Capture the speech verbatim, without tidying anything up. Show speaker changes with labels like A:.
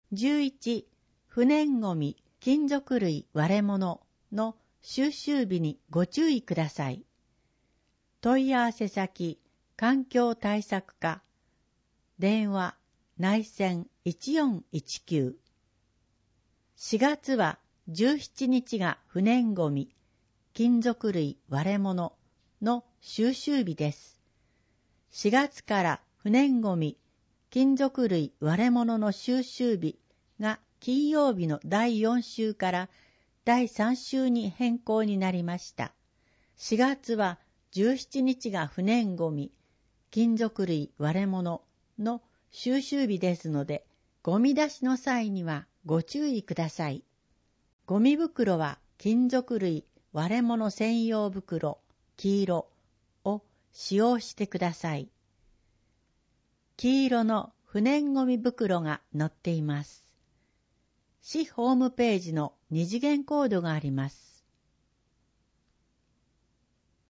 A: じゅういち、不燃ごみ、金属類割れ物の収集日にご注意ください。問い合わせ先、環境対策課、電話、内線いちよんいちきゅう。しがつはじゅうしちにちが不燃ごみ、金属類割れ物の収集日です。しがつから不燃ごみ、金属類割れ物の収集日が金曜日のだいよん週からだいさん週に変更になりました。しがつはじゅうしちにちが不燃ごみ、金属類割れ物の収集日ですので、ゴミ出しの際にはご注意ください。ゴミ袋は金属類割れ物専用袋、黄色を使用してください。黄色の不燃ゴミ袋が載っています。市ホームページの二次元コードがあります。